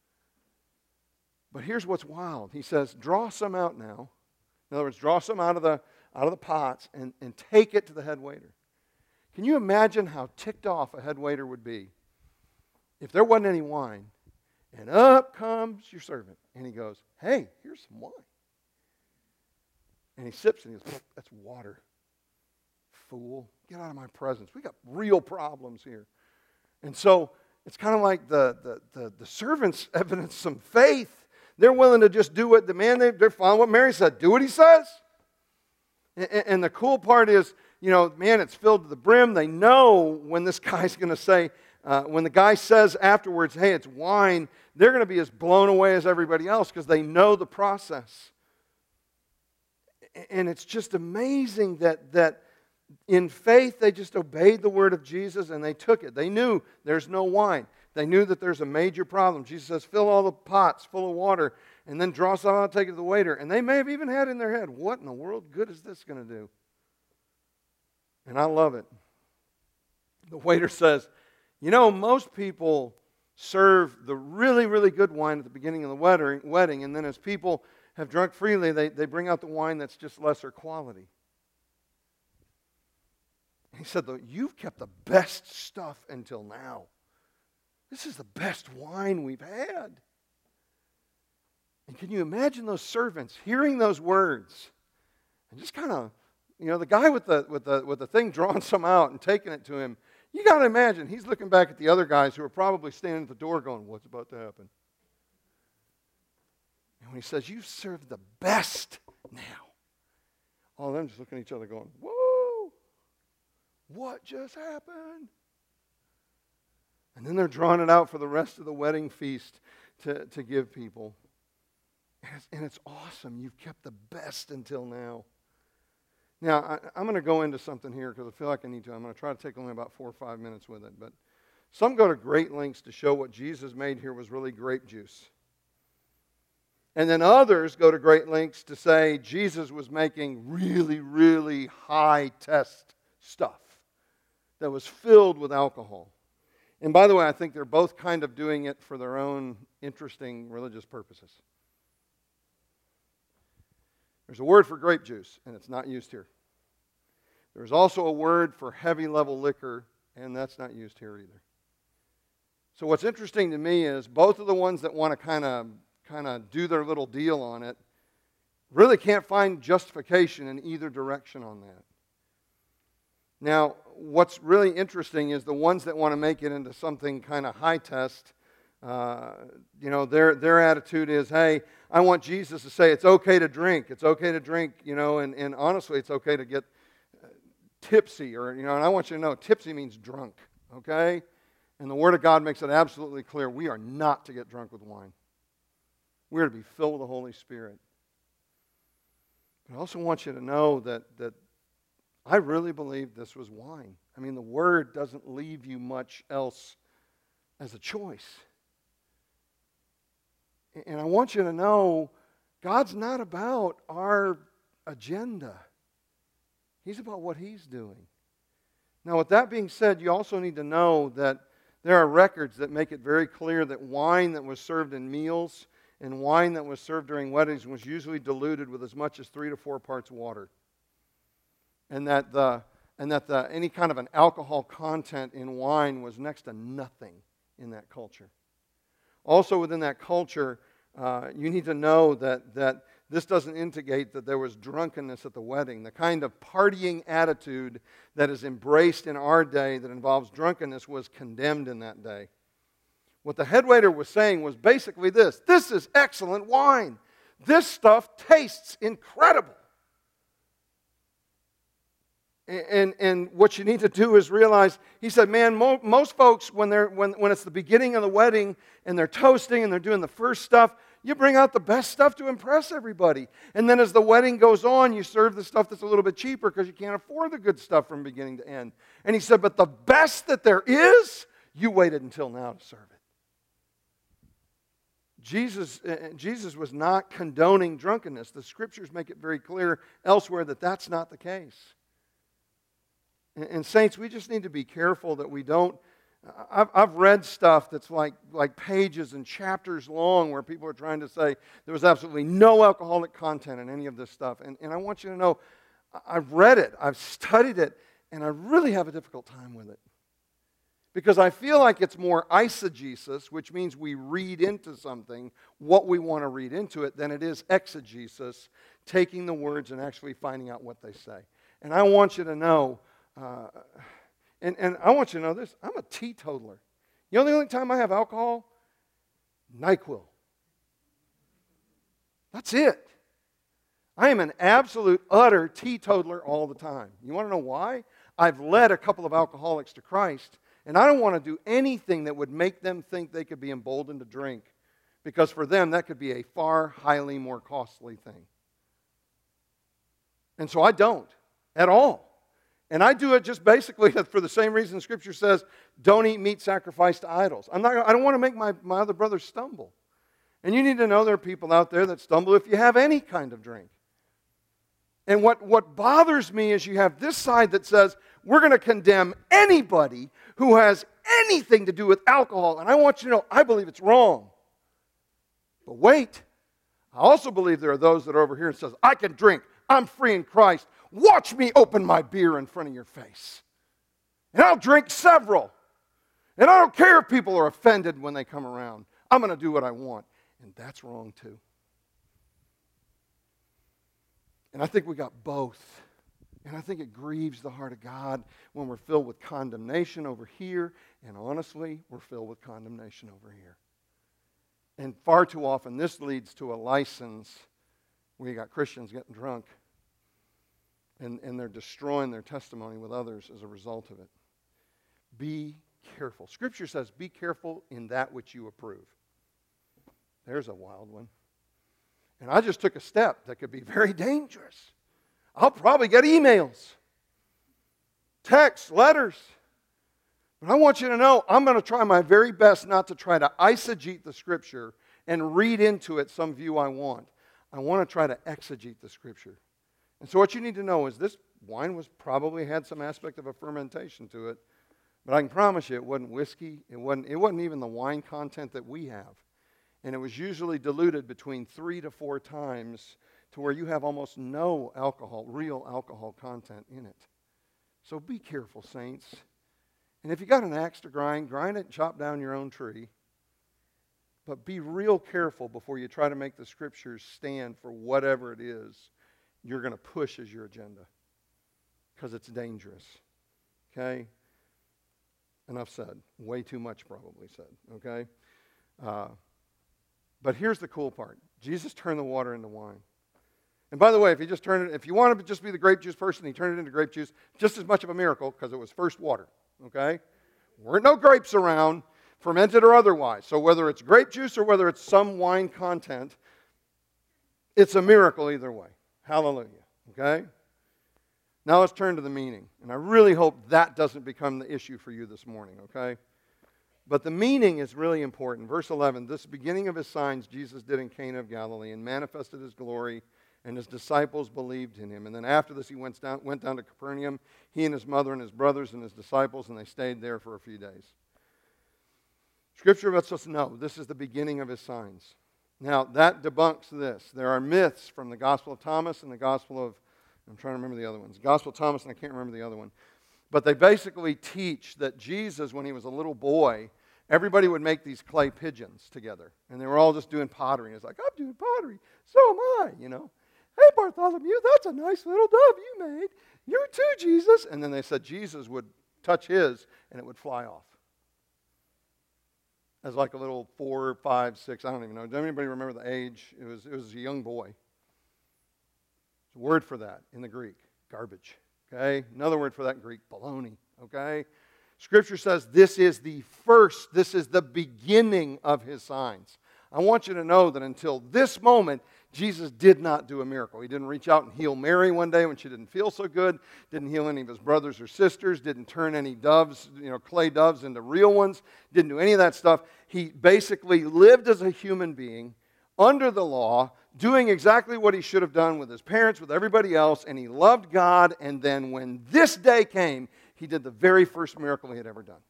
But here's what's wild. He says, draw some out now. In other words, draw some out of the, out of the pots and, and take it to the head waiter. Can you imagine how ticked off a head waiter would be if there wasn't any wine? And up comes your servant. And he goes, hey, here's some wine. And he sips and he goes, that's water. Fool, get out of my presence. We got real problems here. And so it's kind of like the, the, the, the servants evidenced some faith. They're willing to just do what the man, they, they're following what Mary said. Do what he says. And, and the cool part is, you know, man, it's filled to the brim. They know when this guy's going to say, uh, when the guy says afterwards, hey, it's wine, they're going to be as blown away as everybody else because they know the process. And it's just amazing that that in faith they just obeyed the word of Jesus and they took it. They knew there's no wine. They knew that there's a major problem. Jesus says, fill all the pots full of water and then draw some out, take it to the waiter. And they may have even had in their head, what in the world good is this going to do? And I love it. The waiter says, you know, most people serve the really, really good wine at the beginning of the wedding, and then as people have drunk freely, they, they bring out the wine that's just lesser quality. He said, you've kept the best stuff until now. This is the best wine we've had. And can you imagine those servants hearing those words and just kind of, you know, the guy with the with the with the thing drawing some out and taking it to him, you got to imagine he's looking back at the other guys who are probably standing at the door going, what's about to happen? And when he says, you've served the best now, all of them just looking at each other going, whoa, what just happened? And then they're drawing it out for the rest of the wedding feast to, to give people. And it's, and it's awesome. You've kept the best until now. Now, I, I'm going to go into something here because I feel like I need to. I'm going to try to take only about four or five minutes with it. But some go to great lengths to show what Jesus made here was really grape juice. And then others go to great lengths to say Jesus was making really, really high test stuff that was filled with alcohol. And by the way, I think they're both kind of doing it for their own interesting religious purposes. There's a word for grape juice, and it's not used here. There's also a word for heavy level liquor, and that's not used here either. So what's interesting to me is both of the ones that want to kind of kind of do their little deal on it really can't find justification in either direction on that. Now, what's really interesting is the ones that want to make it into something kind of high test, uh, you know, their their attitude is, hey, I want Jesus to say it's okay to drink. It's okay to drink, you know, and, and honestly, it's okay to get tipsy, or, you know, and I want you to know, tipsy means drunk, okay? And the Word of God makes it absolutely clear we are not to get drunk with wine. We are to be filled with the Holy Spirit. But I also want you to know that that I really believe this was wine. I mean, the Word doesn't leave you much else as a choice. And I want you to know God's not about our agenda. He's about what He's doing. Now, with that being said, you also need to know that there are records that make it very clear that wine that was served in meals and wine that was served during weddings was usually diluted with as much as three to four parts water. And that the and that the any kind of an alcohol content in wine was next to nothing in that culture. Also within that culture, uh, you need to know that that this doesn't indicate that there was drunkenness at the wedding. The kind of partying attitude that is embraced in our day that involves drunkenness was condemned in that day. What the head waiter was saying was basically this: this is excellent wine. This stuff tastes incredible. And, and what you need to do is realize, he said, man, mo- most folks, when they're when, when it's the beginning of the wedding and they're toasting and they're doing the first stuff, you bring out the best stuff to impress everybody. And then as the wedding goes on, you serve the stuff that's a little bit cheaper because you can't afford the good stuff from beginning to end. And he said, but the best that there is, you waited until now to serve it. Jesus, uh, Jesus was not condoning drunkenness. The Scriptures make it very clear elsewhere that that's not the case. And saints, we just need to be careful that we don't. I've, I've read stuff that's like, like pages and chapters long where people are trying to say there was absolutely no alcoholic content in any of this stuff. And, and I want you to know, I've read it, I've studied it, and I really have a difficult time with it. Because I feel like it's more eisegesis, which means we read into something what we want to read into it, than it is exegesis, taking the words and actually finding out what they say. And I want you to know, Uh, and, and I want you to know this, I'm a teetotaler. You know the only time I have alcohol? NyQuil. That's it. I am an absolute, utter teetotaler all the time. You want to know why? I've led a couple of alcoholics to Christ, and I don't want to do anything that would make them think they could be emboldened to drink, because for them that could be a far, highly more costly thing. And so I don't at all. And I do it just basically for the same reason Scripture says, don't eat meat sacrificed to idols. I'm not, I don't want to make my, my other brothers stumble. And you need to know there are people out there that stumble if you have any kind of drink. And what, what bothers me is you have this side that says, we're going to condemn anybody who has anything to do with alcohol. And I want you to know, I believe it's wrong. But wait, I also believe there are those that are over here and says, I can drink. I'm free in Christ. Watch me open my beer in front of your face. And I'll drink several. And I don't care if people are offended when they come around. I'm going to do what I want. And that's wrong too. And I think we got both. And I think it grieves the heart of God when we're filled with condemnation over here. And honestly, we're filled with condemnation over here. And far too often, this leads to a license where you got Christians getting drunk. And, and they're destroying their testimony with others as a result of it. Be careful. Scripture says, be careful in that which you approve. There's a wild one. And I just took a step that could be very dangerous. I'll probably get emails, texts, letters. But I want you to know, I'm going to try my very best not to try to eisegete the Scripture and read into it some view I want. I want to try to exegete the Scripture. And so what you need to know is this wine was probably had some aspect of a fermentation to it, but I can promise you it wasn't whiskey. It wasn't, it wasn't even the wine content that we have. And it was usually diluted between three to four times to where you have almost no alcohol, real alcohol content in it. So be careful, saints. And if you got an axe to grind, grind it and chop down your own tree. But be real careful before you try to make the Scriptures stand for whatever it is you're going to push as your agenda. Because it's dangerous. Okay? Enough said. Way too much probably said. Okay? Uh, but here's the cool part. Jesus turned the water into wine. And by the way, if you just turn it, if you want to just be the grape juice person, he turned it into grape juice, just as much of a miracle because it was first water. Okay? Weren't no grapes around, fermented or otherwise. So whether it's grape juice or whether it's some wine content, it's a miracle either way. Hallelujah. Okay? Now let's turn to the meaning. And I really hope that doesn't become the issue for you this morning, okay? But the meaning is really important. Verse eleven, this beginning of his signs Jesus did in Cana of Galilee and manifested his glory, and his disciples believed in him. And then after this he went down, went down to Capernaum, he and his mother and his brothers and his disciples, and they stayed there for a few days. Scripture lets us know this is the beginning of his signs. Now, that debunks this. There are myths from the Gospel of Thomas and the Gospel of, I'm trying to remember the other ones, Gospel of Thomas and I can't remember the other one. But they basically teach that Jesus, when he was a little boy, everybody would make these clay pigeons together. And they were all just doing pottery. It's like, I'm doing pottery, so am I, you know. Hey, Bartholomew, that's a nice little dove you made. You too, Jesus. And then they said Jesus would touch his and it would fly off. As like a little four, five, six, I don't even know. Does anybody remember the age? It was, it was a young boy. There's a word for that in the Greek, garbage. Okay? Another word for that in Greek, baloney. Okay? Scripture says this is the first, this is the beginning of his signs. I want you to know that until this moment, Jesus did not do a miracle. He didn't reach out and heal Mary one day when she didn't feel so good, didn't heal any of his brothers or sisters, didn't turn any doves, you know, clay doves into real ones, didn't do any of that stuff. He basically lived as a human being under the law, doing exactly what he should have done with his parents, with everybody else, and he loved God, and then when this day came, he did the very first miracle he had ever done.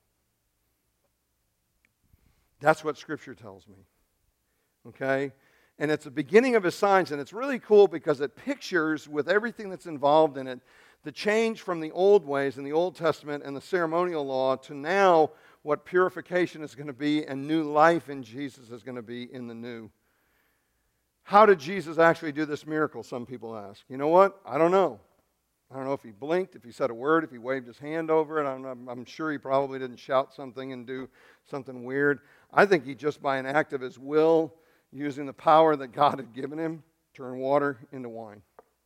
That's what Scripture tells me. Okay? And it's the beginning of his signs, and it's really cool because it pictures, with everything that's involved in it, the change from the old ways in the Old Testament and the ceremonial law to now what purification is going to be and new life in Jesus is going to be in the new. How did Jesus actually do this miracle, some people ask. You know what? I don't know. I don't know if he blinked, if he said a word, if he waved his hand over it. I don't know. I'm sure he probably didn't shout something and do something weird. I think he just, by an act of his will, using the power that God had given him, turn water into wine.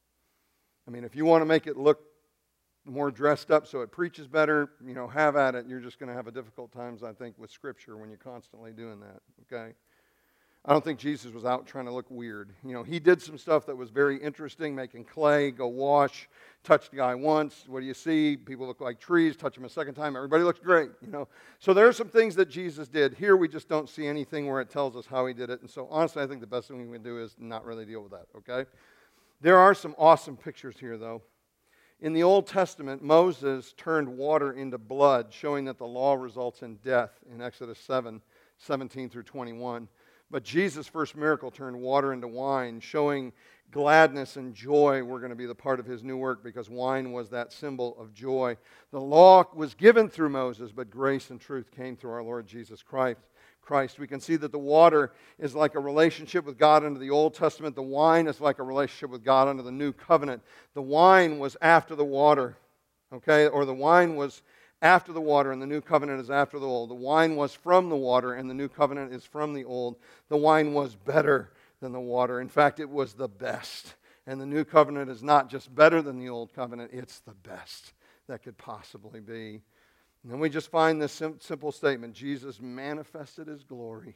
I mean, if you want to make it look more dressed up so it preaches better, you know, have at it. You're just going to have a difficult times, I think, with Scripture when you're constantly doing that, okay? I don't think Jesus was out trying to look weird. You know, he did some stuff that was very interesting, making clay, go wash, touch the guy once. What do you see? People look like trees. Touch him a second time. Everybody looks great, you know. So there are some things that Jesus did. Here we just don't see anything where it tells us how he did it. And so honestly, I think the best thing we can do is not really deal with that, okay? There are some awesome pictures here, though. In the Old Testament, Moses turned water into blood, showing that the law results in death in Exodus seven, seventeen through twenty-one. But Jesus' first miracle turned water into wine, showing gladness and joy were going to be the part of his new work because wine was that symbol of joy. The law was given through Moses, but grace and truth came through our Lord Jesus Christ. Christ. We can see that the water is like a relationship with God under the Old Testament. The wine is like a relationship with God under the New Covenant. The wine was after the water, okay? Or the wine was after the water, and the New Covenant is after the Old. The wine was from the water, and the New Covenant is from the Old. The wine was better than the water. In fact, it was the best. And the New Covenant is not just better than the Old Covenant, it's the best that could possibly be. And then we just find this sim- simple statement. Jesus manifested his glory,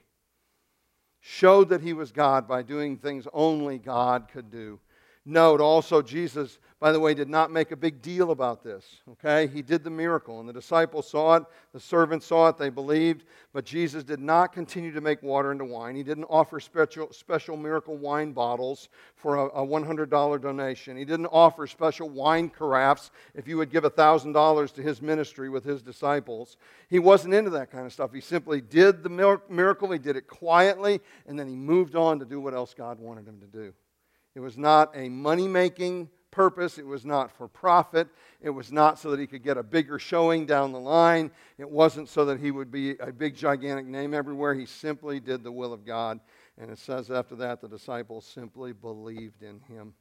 showed that he was God by doing things only God could do. Note also, Jesus, by the way, did not make a big deal about this. Okay? He did the miracle, and the disciples saw it, the servants saw it, they believed, but Jesus did not continue to make water into wine. He didn't offer special, special miracle wine bottles for a, a one hundred dollars donation. He didn't offer special wine carafes if you would give one thousand dollars to his ministry with his disciples. He wasn't into that kind of stuff. He simply did the miracle, he did it quietly, and then he moved on to do what else God wanted him to do. It was not a money-making purpose. It was not for profit. It was not so that he could get a bigger showing down the line. It wasn't so that he would be a big, gigantic name everywhere. He simply did the will of God. And it says after that, the disciples simply believed in him.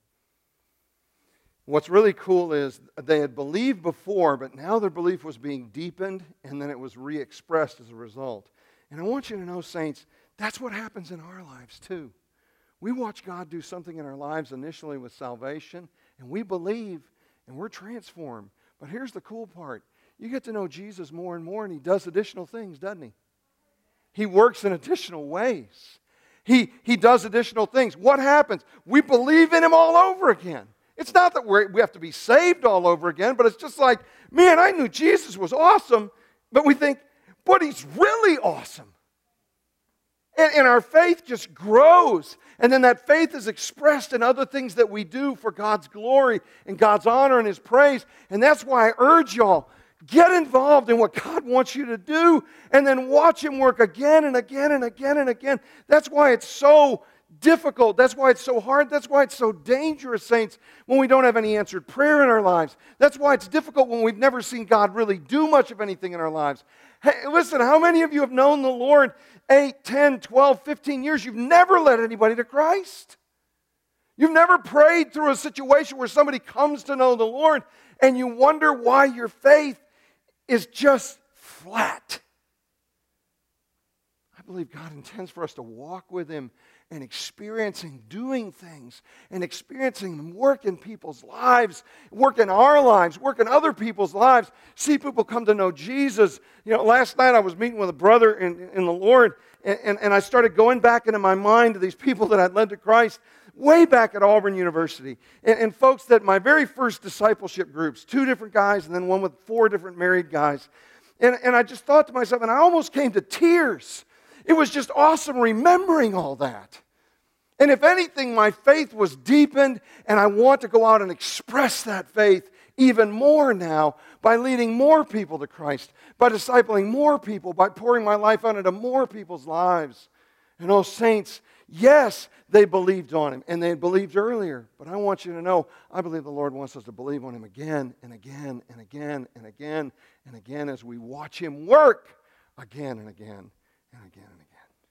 What's really cool is they had believed before, but now their belief was being deepened, and then it was re-expressed as a result. And I want you to know, saints, that's what happens in our lives too. We watch God do something in our lives initially with salvation, and we believe, and we're transformed. But here's the cool part. You get to know Jesus more and more, and he does additional things, doesn't he? He works in additional ways. He, he does additional things. What happens? We believe in him all over again. It's not that we're, we have to be saved all over again, but it's just like, man, I knew Jesus was awesome, but we think, but he's really awesome. And, and our faith just grows. And then that faith is expressed in other things that we do for God's glory and God's honor and his praise. And that's why I urge y'all, get involved in what God wants you to do and then watch him work again and again and again and again. That's why it's so difficult. That's why it's so hard. That's why it's so dangerous, saints, when we don't have any answered prayer in our lives. That's why it's difficult when we've never seen God really do much of anything in our lives. Hey, listen, how many of you have known the Lord eight, ten, twelve, fifteen years? You've never led anybody to Christ. You've never prayed through a situation where somebody comes to know the Lord and you wonder why your faith is just flat. I believe God intends for us to walk with him and experiencing doing things and experiencing him work in people's lives, work in our lives, work in other people's lives, see people come to know Jesus. You know, last night I was meeting with a brother in, in the Lord, and, and, and I started going back into my mind to these people that I'd led to Christ way back at Auburn University. And, and folks that my very first discipleship groups, two different guys and then one with four different married guys. And, and I just thought to myself, and I almost came to tears. It was just awesome remembering all that. And if anything, my faith was deepened, and I want to go out and express that faith even more now by leading more people to Christ, by discipling more people, by pouring my life out into more people's lives. And oh, saints, yes, they believed on him, and they had believed earlier. But I want you to know, I believe the Lord wants us to believe on him again and again and again and again and again as we watch him work again and again and again and again.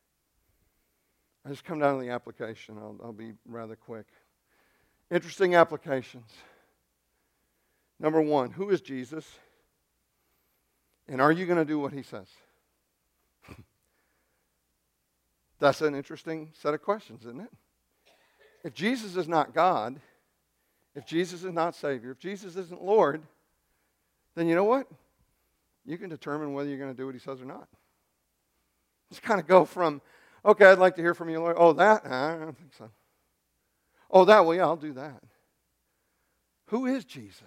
I just come down to the application. I'll, I'll be rather quick. Interesting applications. Number one, who is Jesus? And are you going to do what he says? That's an interesting set of questions, isn't it? If Jesus is not God, if Jesus is not Savior, if Jesus isn't Lord, then you know what? You can determine whether you're going to do what he says or not. Just kind of go from, okay, I'd like to hear from you, Lord. Oh, that? I don't think so. Oh, that? Well, yeah, I'll do that. Who is Jesus?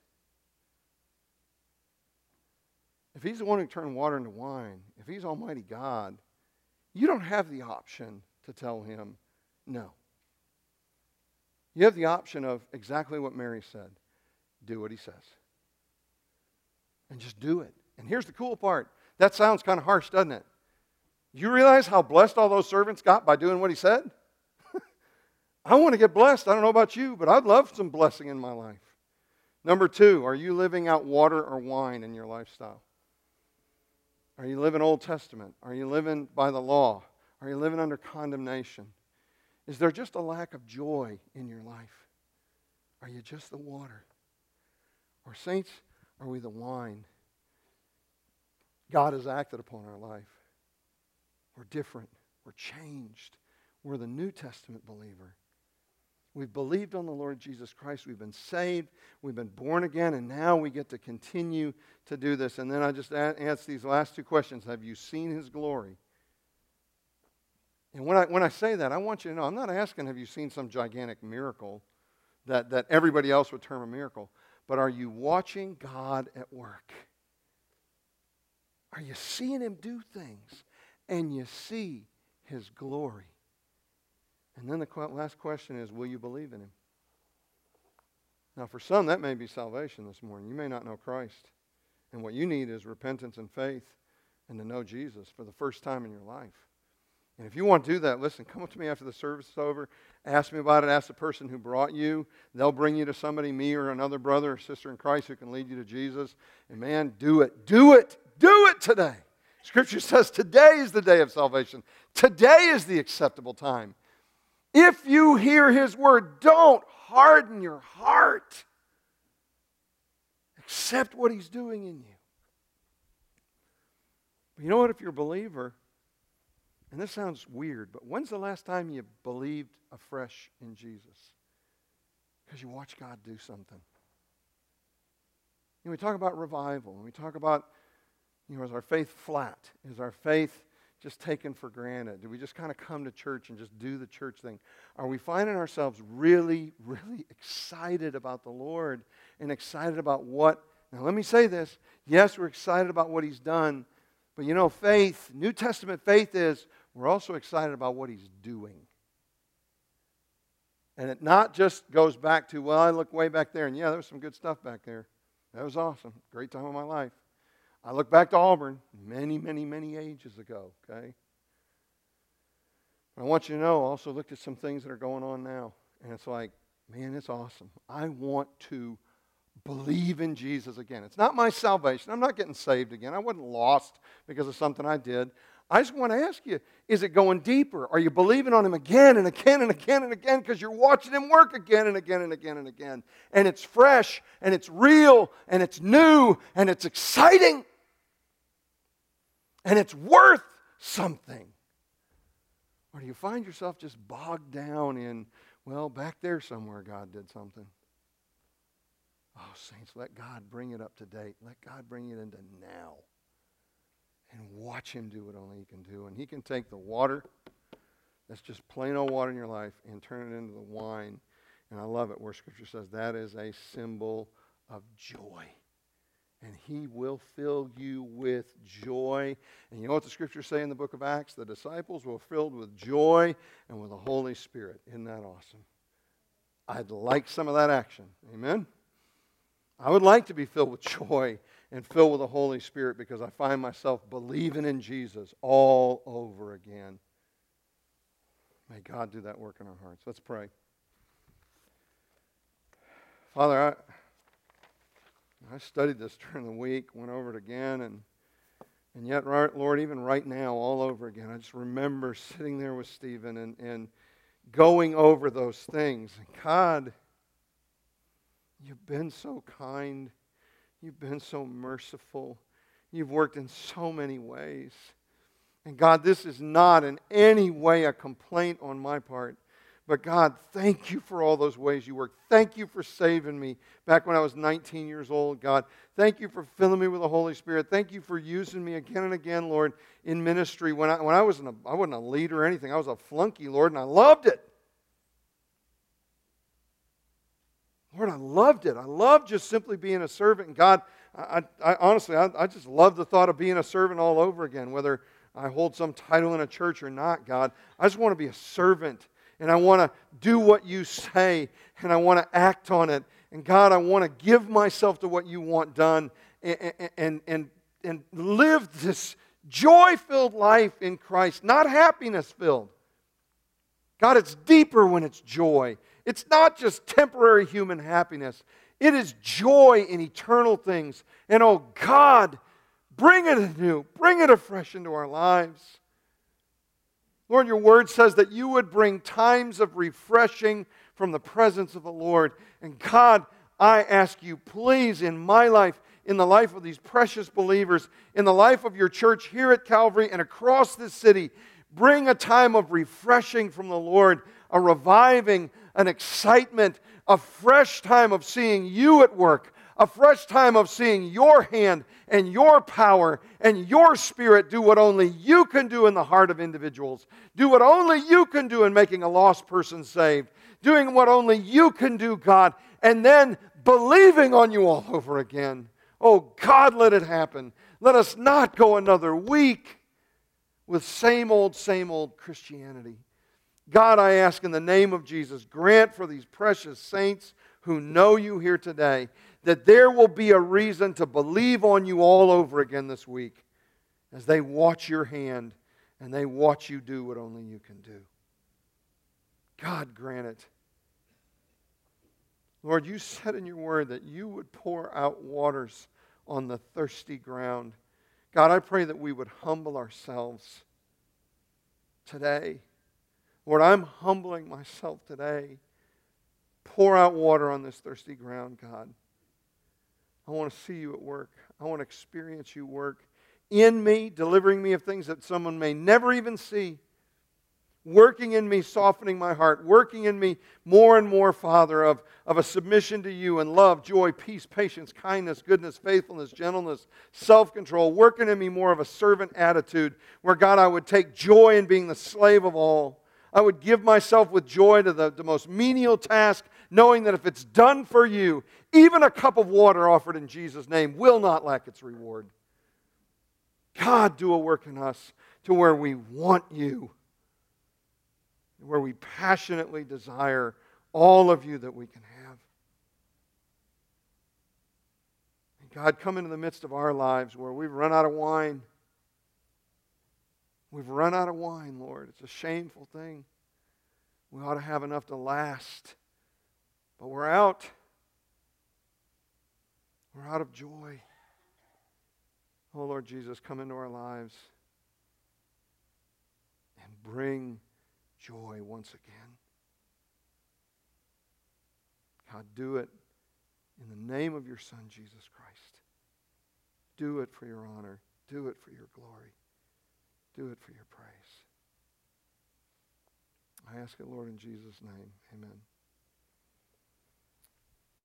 If he's the one who turned water into wine, if he's Almighty God, you don't have the option to tell him no. You have the option of exactly what Mary said. Do what he says. And just do it. And here's the cool part. That sounds kind of harsh, doesn't it? You realize how blessed all those servants got by doing what he said? I want to get blessed. I don't know about you, but I'd love some blessing in my life. Number two, are you living out water or wine in your lifestyle? Are you living Old Testament? Are you living by the law? Are you living under condemnation? Is there just a lack of joy in your life? Are you just the water? Or saints, are we the wine? God has acted upon our life. We're different. We're changed. We're the New Testament believer. We've believed on the Lord Jesus Christ. We've been saved. We've been born again. And now we get to continue to do this. And then I just ask these last two questions. Have you seen his glory? And when I, when I say that, I want you to know, I'm not asking have you seen some gigantic miracle that, that everybody else would term a miracle. But are you watching God at work? Are you seeing him do things? And you see his glory? And then the last question is, will you believe in him? Now, for some, that may be salvation this morning. You may not know Christ. And what you need is repentance and faith and to know Jesus for the first time in your life. And if you want to do that, listen, come up to me after the service is over. Ask me about it. Ask the person who brought you. They'll bring you to somebody, me or another brother or sister in Christ who can lead you to Jesus. And man, do it. Do it. Do it today. Scripture says today is the day of salvation. Today is the acceptable time. If you hear his word, don't harden your heart. Accept what he's doing in you. But you know what? If you're a believer, and this sounds weird, but when's the last time you believed afresh in Jesus? Because you watch God do something. You know, we talk about revival, and we talk about, you know, is our faith flat? Is our faith just taken for granted? Do we just kind of come to church and just do the church thing? Are we finding ourselves really, really excited about the Lord and excited about what? Now let me say this. Yes, we're excited about what he's done. But you know, faith, New Testament faith is, we're also excited about what he's doing. And it not just goes back to, well, I look way back there, and yeah, there was some good stuff back there. That was awesome. Great time of my life. I look back to Auburn many, many, many ages ago, okay? I want you to know, I also looked at some things that are going on now. And it's like, man, it's awesome. I want to believe in Jesus again. It's not my salvation. I'm not getting saved again. I wasn't lost because of something I did. I just want to ask you, is it going deeper? Are you believing on him again and again and again and again because you're watching him work again and again and again and again? And it's fresh and it's real and it's new and it's exciting. And it's worth something. Or do you find yourself just bogged down in, well, back there somewhere God did something? Oh, saints, let God bring it up to date. Let God bring it into now. And watch him do what only he can do. And he can take the water that's just plain old water in your life and turn it into the wine. And I love it where Scripture says that is a symbol of joy. And he will fill you with joy. And you know what the Scriptures say in the book of Acts? The disciples were filled with joy and with the Holy Spirit. Isn't that awesome? I'd like some of that action. Amen? I would like to be filled with joy and filled with the Holy Spirit because I find myself believing in Jesus all over again. May God do that work in our hearts. Let's pray. Father, I... I studied this during the week, went over it again, and and yet, Lord, even right now, all over again, I just remember sitting there with Stephen and, and going over those things. And God, you've been so kind. You've been so merciful. You've worked in so many ways. And God, this is not in any way a complaint on my part, But God, thank you for all those ways you work. Thank you for saving me back when I was nineteen years old, God. Thank you for filling me with the Holy Spirit. Thank you for using me again and again, Lord, in ministry. When I, when I, wasn't a, I wasn't a leader or anything. I was a flunky, Lord, and I loved it. Lord, I loved it. I loved just simply being a servant. And God, I, I, I honestly, I, I just love the thought of being a servant all over again, whether I hold some title in a church or not, God. I just want to be a servant. And I want to do what you say, and I want to act on it. And God, I want to give myself to what you want done and, and, and, and live this joy-filled life in Christ, not happiness-filled. God, it's deeper when it's joy. It's not just temporary human happiness. It is joy in eternal things. And oh God, bring it anew, bring it afresh into our lives. Lord, your word says that you would bring times of refreshing from the presence of the Lord. And God, I ask you, please, in my life, in the life of these precious believers, in the life of your church here at Calvary and across this city, bring a time of refreshing from the Lord, a reviving, an excitement, a fresh time of seeing you at work, a fresh time of seeing your hand and your power and your Spirit do what only you can do in the heart of individuals. Do what only you can do in making a lost person saved. Doing what only you can do, God, and then believing on you all over again. Oh, God, let it happen. Let us not go another week with same old, same old Christianity. God, I ask in the name of Jesus, grant for these precious saints who know you here today, that there will be a reason to believe on you all over again this week as they watch your hand and they watch you do what only you can do. God, grant it. Lord, you said in your word that you would pour out waters on the thirsty ground. God, I pray that we would humble ourselves today. Lord, I'm humbling myself today. Pour out water on this thirsty ground, God. I want to see you at work. I want to experience you work in me, delivering me of things that someone may never even see. Working in me, softening my heart. Working in me more and more, Father, of, of a submission to you and love, joy, peace, patience, kindness, goodness, faithfulness, gentleness, self-control. Working in me more of a servant attitude where, God, I would take joy in being the slave of all. I would give myself with joy to the, the most menial task, knowing that if it's done for you, even a cup of water offered in Jesus' name will not lack its reward. God, do a work in us to where we want you, where we passionately desire all of you that we can have. And God, come into the midst of our lives where we've run out of wine. We've run out of wine, Lord. It's a shameful thing. We ought to have enough to last. But we're out. We're out of joy. Oh, Lord Jesus, come into our lives and bring joy once again. God, do it in the name of your Son, Jesus Christ. Do it for your honor. Do it for your glory. Do it for your praise. I ask it, Lord, in Jesus' name. Amen.